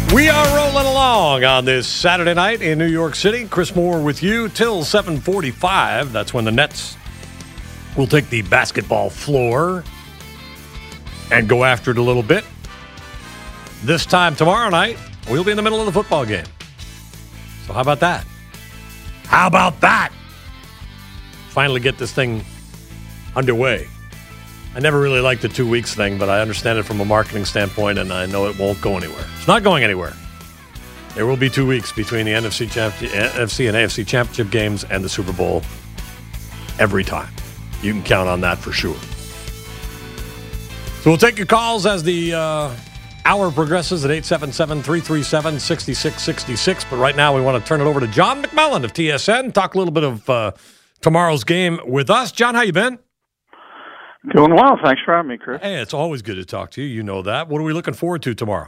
We are rolling along on this Saturday night in New York City. Chris Moore with you till 7:45. That's when the Nets will take the basketball floor and go after it a little bit. This time tomorrow night, we'll be in the middle of the football game. So how about that? How about that? Finally get this thing underway. I never really liked the 2 weeks thing, but I understand it from a marketing standpoint, and I know it won't go anywhere. It's not going anywhere. There will be 2 weeks between the NFC and AFC championship games and the Super Bowl every time. You can count on that for sure. So we'll take your calls as the hour progresses at 877-337-6666. But right now we want to turn it over to John McMullen of TSN, talk a little bit of tomorrow's game with us. John, how you been? Doing well. Thanks for having me, Chris. Hey, it's always good to talk to you. You know that. What are we looking forward to tomorrow?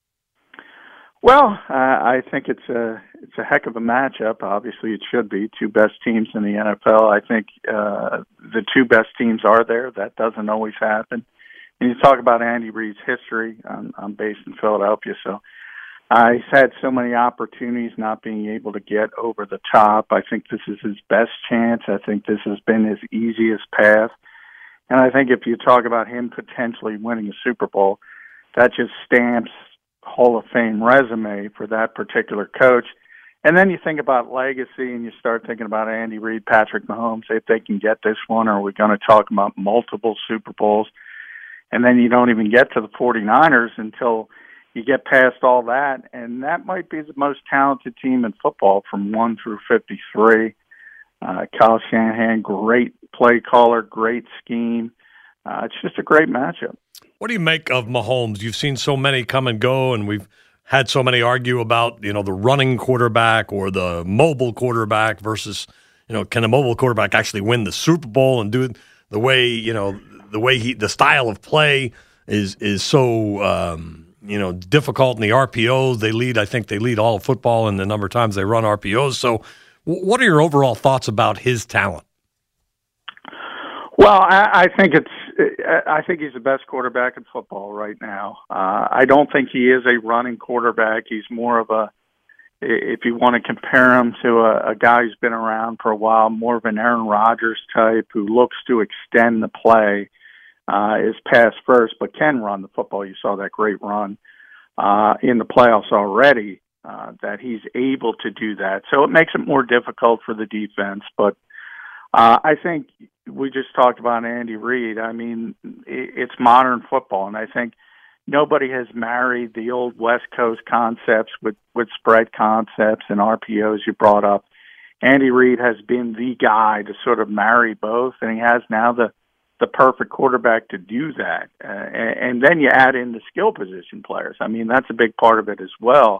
Well, I think it's a heck of a matchup. Obviously, it should be. Two best teams in the NFL. I think the two best teams are there. That doesn't always happen. And you talk about Andy Reid's history. I'm based in Philadelphia, so I've had so many opportunities not being able to get over the top. I think this is his best chance. I think this has been his easiest path. And I think if you talk about him potentially winning a Super Bowl, that just stamps Hall of Fame resume for that particular coach. And then you think about legacy and you start thinking about Andy Reid, Patrick Mahomes, if they can get this one, or are we going to talk about multiple Super Bowls? And then you don't even get to the 49ers until you get past all that. And that might be the most talented team in football from 1 through 53. Kyle Shanahan, great play caller, great scheme. It's just a great matchup. What do you make of Mahomes? You've seen so many come and go, and we've had so many argue about, the running quarterback or the mobile quarterback versus, can a mobile quarterback actually win the Super Bowl and do it the way, the style of play is so, difficult in the RPOs. I think they lead all of football in the number of times they run RPOs. So what are your overall thoughts about his talent? Well, I think he's the best quarterback in football right now. I don't think he is a running quarterback. He's more of if you want to compare him to a guy who's been around for a while, more of an Aaron Rodgers type who looks to extend the play, is pass first, but can run the football. You saw that great run in the playoffs already. That he's able to do that. So it makes it more difficult for the defense. But I think we just talked about Andy Reid. I mean, it's modern football, and I think nobody has married the old West Coast concepts with spread concepts and RPOs you brought up. Andy Reid has been the guy to sort of marry both, and he has now the perfect quarterback to do that. And then you add in the skill position players. I mean, that's a big part of it as well.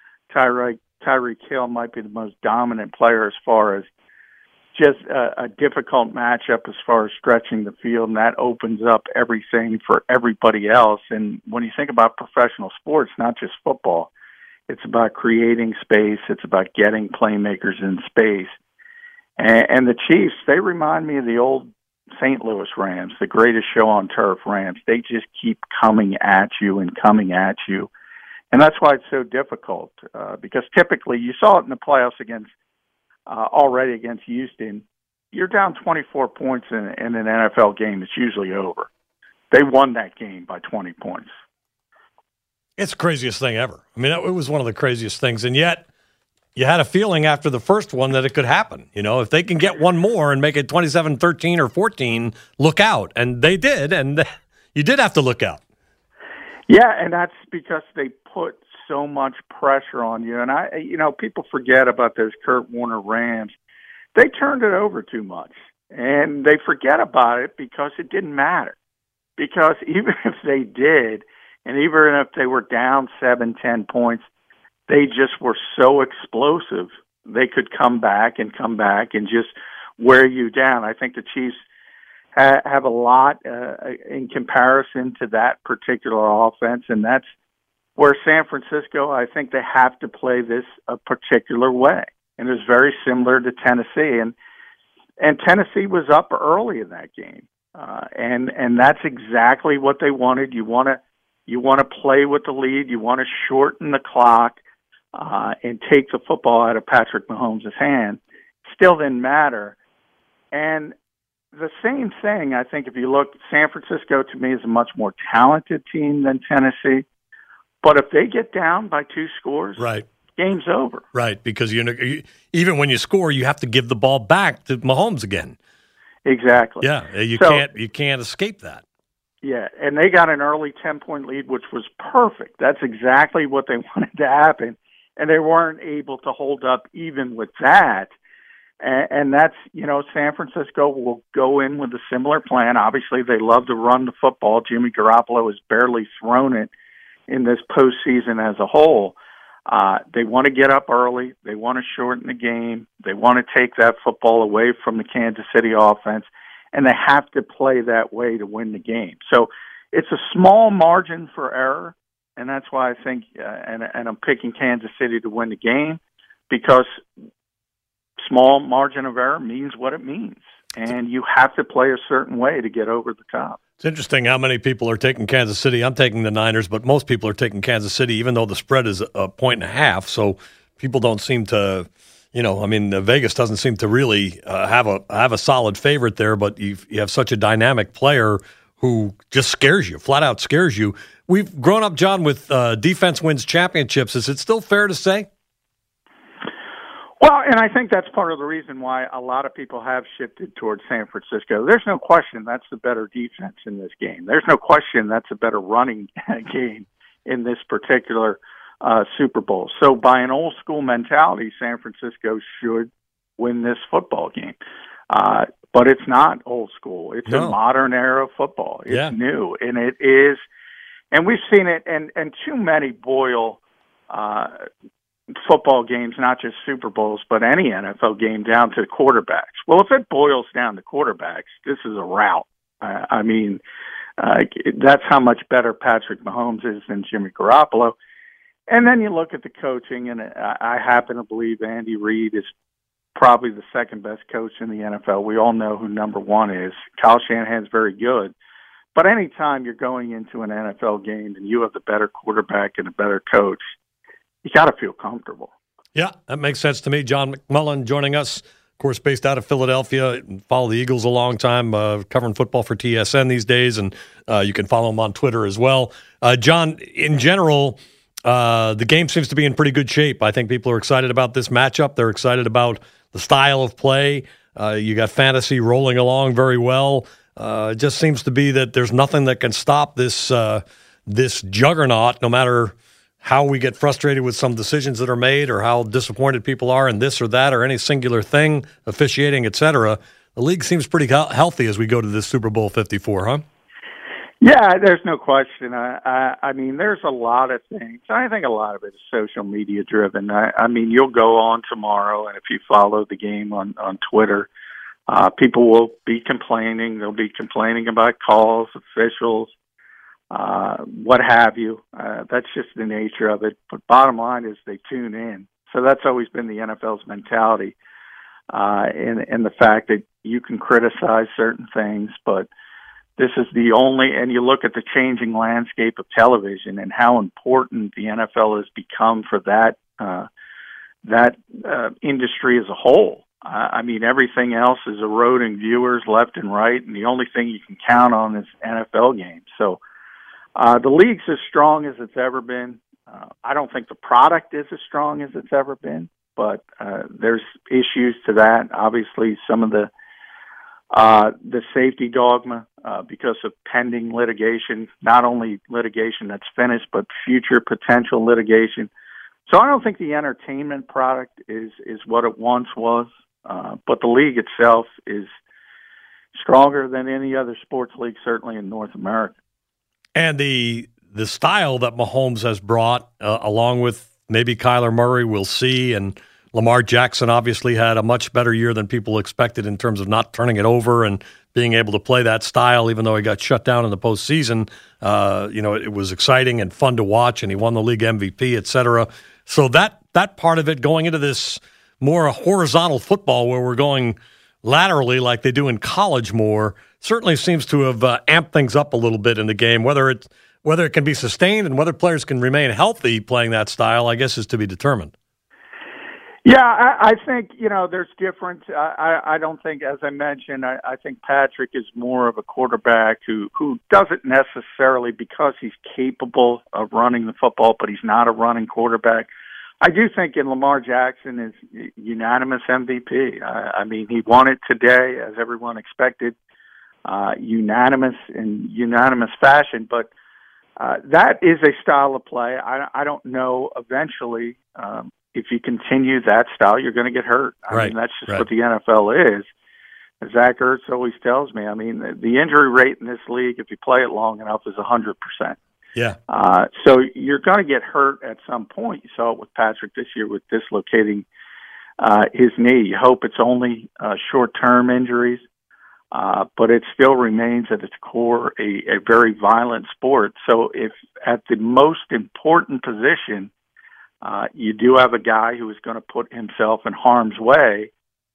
Tyreek Hill might be the most dominant player as far as just a difficult matchup as far as stretching the field, and that opens up everything for everybody else. And when you think about professional sports, not just football, it's about creating space. It's about getting playmakers in space. And the Chiefs, they remind me of the old St. Louis Rams, the greatest show on turf Rams. They just keep coming at you and coming at you. And that's why it's so difficult, because typically you saw it in the playoffs already against Houston. You're down 24 points in an NFL game. It's usually over. They won that game by 20 points. It's the craziest thing ever. I mean, it was one of the craziest things. And yet you had a feeling after the first one that it could happen. If they can get one more and make it 27-13 or 14, look out. And they did, and you did have to look out. Yeah, and that's because they put so much pressure on you. And people forget about those Kurt Warner Rams. They turned it over too much, and they forget about it because it didn't matter. Because even if they did, and even if they were down 7-10 points, they just were so explosive. They could come back and just wear you down. I think the Chiefs have a lot in comparison to that particular offense, and that's where San Francisco, I think they have to play this a particular way. And it's very similar to Tennessee. And Tennessee was up early in that game. And that's exactly what they wanted. You want to You want to play with the lead. You want to shorten the clock and take the football out of Patrick Mahomes' hand. Still didn't matter. And the same thing, I think, if you look, San Francisco to me is a much more talented team than Tennessee. But if they get down by 2 scores, right, game's over. Right, because even when you score, you have to give the ball back to Mahomes again. Exactly. Yeah, you can't escape that. Yeah, and they got an early 10-point lead, which was perfect. That's exactly what they wanted to happen, and they weren't able to hold up even with that. And that's, San Francisco will go in with a similar plan. Obviously, they love to run the football. Jimmy Garoppolo has barely thrown it in this postseason as a whole. They want to get up early. They want to shorten the game. They want to take that football away from the Kansas City offense, and they have to play that way to win the game. So it's a small margin for error, and that's why I think, and I'm picking Kansas City to win the game, because small margin of error means what it means, and you have to play a certain way to get over the top. It's interesting how many people are taking Kansas City. I'm taking the Niners, but most people are taking Kansas City, even though the spread is 1.5. So people don't seem to, Vegas doesn't seem to really have a solid favorite there. But you have such a dynamic player who just scares you, flat out scares you. We've grown up, John, with defense wins championships. Is it still fair to say? Well, and I think that's part of the reason why a lot of people have shifted towards San Francisco. There's no question that's the better defense in this game. There's no question that's a better running game in this particular Super Bowl. So by an old school mentality, San Francisco should win this football game. But it's not old school. It's a modern era of football. It's new, and it is. And we've seen it, and too many boil football games, not just Super Bowls, but any NFL game, down to quarterbacks. Well, if it boils down to quarterbacks, this is a rout. That's how much better Patrick Mahomes is than Jimmy Garoppolo. And then you look at the coaching, and I happen to believe Andy Reid is probably the second best coach in the NFL. We all know who number one is. Kyle Shanahan's very good. But anytime you're going into an NFL game and you have the better quarterback and a better coach, you got to feel comfortable. Yeah, that makes sense to me. John McMullen joining us, of course, based out of Philadelphia. Follow the Eagles a long time, covering football for TSN these days, and you can follow him on Twitter as well. John, in general, the game seems to be in pretty good shape. I think people are excited about this matchup. They're excited about the style of play. You got fantasy rolling along very well. It just seems to be that there's nothing that can stop this juggernaut, no matter how we get frustrated with some decisions that are made or how disappointed people are in this or that or any singular thing, officiating, etc. The league seems pretty healthy as we go to this Super Bowl 54, huh? Yeah, there's no question. I mean, there's a lot of things. I think a lot of it is social media driven. I mean, you'll go on tomorrow, and if you follow the game on Twitter, people will be complaining. They'll be complaining about calls, officials, what have you. That's just the nature of it. But bottom line is they tune in. So that's always been the NFL's mentality, and the fact that you can criticize certain things, but this is the only, and you look at the changing landscape of television and how important the NFL has become for that industry as a whole. I mean, everything else is eroding viewers left and right, and the only thing you can count on is NFL games. So the league's as strong as it's ever been. I don't think the product is as strong as it's ever been, but there's issues to that. Obviously, some of the safety dogma because of pending litigation, not only litigation that's finished, but future potential litigation. So I don't think the entertainment product is what it once was, but the league itself is stronger than any other sports league, certainly in North America. And the style that Mahomes has brought, along with maybe Kyler Murray, we'll see, and Lamar Jackson obviously had a much better year than people expected in terms of not turning it over and being able to play that style, even though he got shut down in the postseason. It was exciting and fun to watch, and he won the league MVP, et cetera. So that part of it, going into this more horizontal football where we're going laterally like they do in college more, certainly seems to have amped things up a little bit in the game, whether whether it can be sustained and whether players can remain healthy playing that style, I guess, is to be determined. Yeah, I think, there's different. I don't think, as I mentioned, I think Patrick is more of a quarterback who doesn't necessarily, because he's capable of running the football, but he's not a running quarterback. I do think in Lamar Jackson is unanimous MVP. I mean, he won it today, as everyone expected, unanimous fashion, but that is a style of play. I don't know eventually, if you continue that style, you're going to get hurt. I mean, that's just what the NFL is. As Zach Ertz always tells me, I mean, the injury rate in this league, if you play it long enough, is 100%. Yeah. So you're going to get hurt at some point. You saw it with Patrick this year with dislocating his knee. You hope it's only short-term injuries, but it still remains at its core a very violent sport. So if at the most important position, you do have a guy who is going to put himself in harm's way,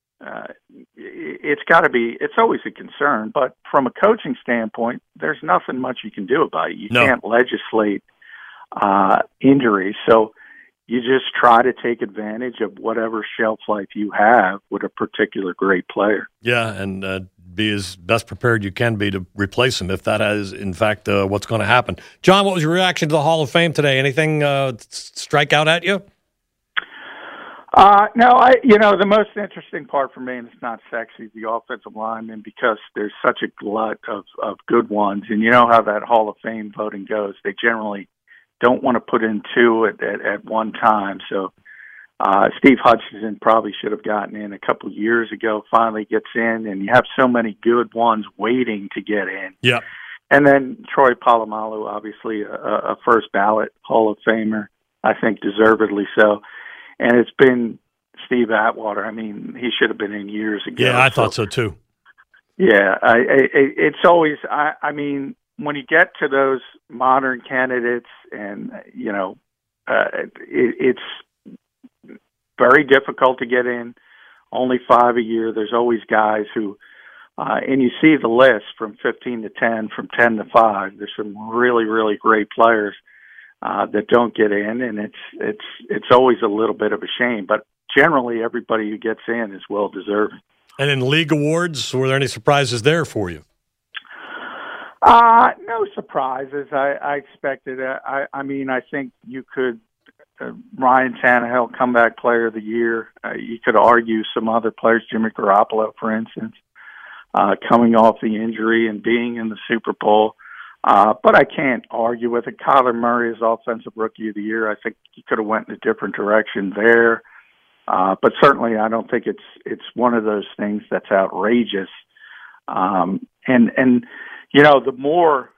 it's always a concern. But from a coaching standpoint, there's nothing much you can do about it. You can't legislate injuries. So you just try to take advantage of whatever shelf life you have with a particular great player. Yeah, and be as best prepared you can be to replace him if that is, in fact, what's going to happen. John, what was your reaction to the Hall of Fame today? Anything strike out at you? No, the most interesting part for me, and it's not sexy, the offensive linemen, because there's such a glut of good ones. And you know how that Hall of Fame voting goes. They generally don't want to put in two at one time. So Steve Hutchinson probably should have gotten in a couple years ago, finally gets in, and you have so many good ones waiting to get in. Yeah. And then Troy Polamalu, obviously a first ballot Hall of Famer, I think deservedly so. And it's been Steve Atwater. I mean, he should have been in years ago. Yeah, I thought so too. Yeah, it's always, I mean, when you get to those modern candidates and, it's very difficult to get in, only 5 a year. There's always guys who, and you see the list from 15 to 10, from 10 to 5. There's some really, really great players that don't get in, and it's always a little bit of a shame. But generally, everybody who gets in is well deserved. And in league awards, were there any surprises there for you? No surprises. I expected it. I mean, I think you could. Ryan Tannehill, comeback player of the year. You could argue some other players, Jimmy Garoppolo, for instance, coming off the injury and being in the Super Bowl. But I can't argue with it. Kyler Murray is Offensive Rookie of the Year. I think he could have went in a different direction there. But certainly I don't think it's one of those things that's outrageous. And the more,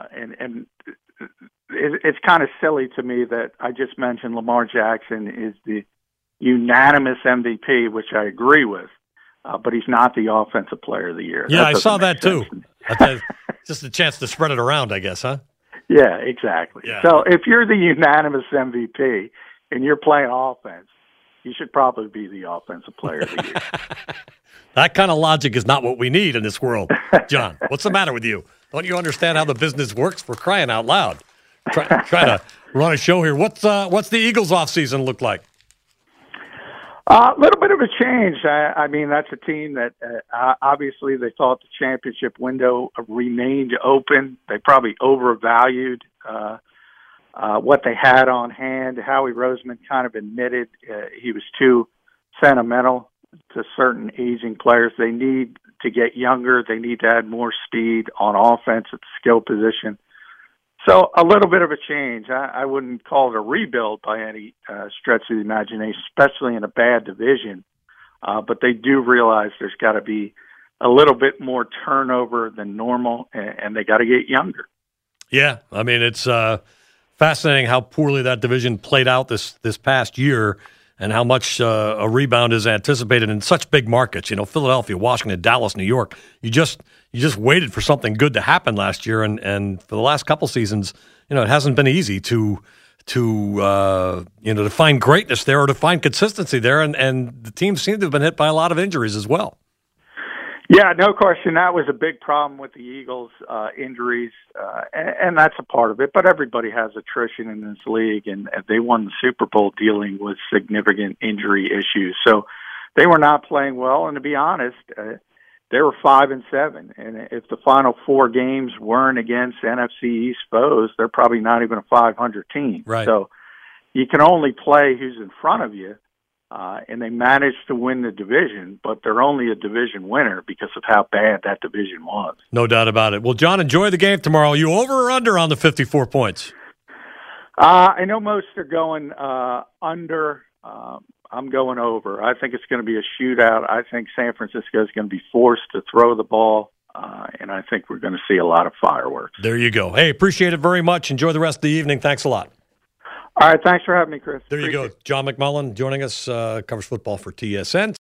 it's kind of silly to me that I just mentioned Lamar Jackson is the unanimous MVP, which I agree with, but he's not the Offensive Player of the Year. Yeah, I saw that too. Just a chance to spread it around, I guess, huh? Yeah, exactly. Yeah. So if you're the unanimous MVP and you're playing offense, you should probably be the Offensive Player of the Year. That kind of logic is not what we need in this world, John. What's the matter with you? Don't you understand how the business works? For crying out loud. Try to run a show here. What's the Eagles' offseason look like? A little bit of a change. I mean, that's a team that obviously they thought the championship window remained open. They probably overvalued what they had on hand. Howie Roseman kind of admitted he was too sentimental to certain aging players. They need to get younger. They need to add more speed on offense at the skill position. So a little bit of a change. I wouldn't call it a rebuild by any stretch of the imagination, especially in a bad division. But they do realize there's got to be a little bit more turnover than normal, and they got to get younger. Yeah, I mean, it's fascinating how poorly that division played out this past year and how much a rebound is anticipated in such big markets. You know, Philadelphia, Washington, Dallas, New York. You just waited for something good to happen last year, and for the last couple seasons, it hasn't been easy to find greatness there or to find consistency there, and the teams seem to have been hit by a lot of injuries as well. Yeah, no question. That was a big problem with the Eagles' injuries, and that's a part of it. But everybody has attrition in this league, and they won the Super Bowl dealing with significant injury issues. So they were not playing well. And to be honest, they were 5-7. And if the final 4 games weren't against NFC East foes, they're probably not even a 500 team. Right. So you can only play who's in front of you. And they managed to win the division, but they're only a division winner because of how bad that division was. No doubt about it. Well, John, enjoy the game tomorrow. You over or under on the 54 points? I know most are going under. I'm going over. I think it's going to be a shootout. I think San Francisco is going to be forced to throw the ball, and I think we're going to see a lot of fireworks. There you go. Hey, appreciate it very much. Enjoy the rest of the evening. Thanks a lot. All right, thanks for having me, Chris. There you go. John McMullen joining us, covers football for TSN.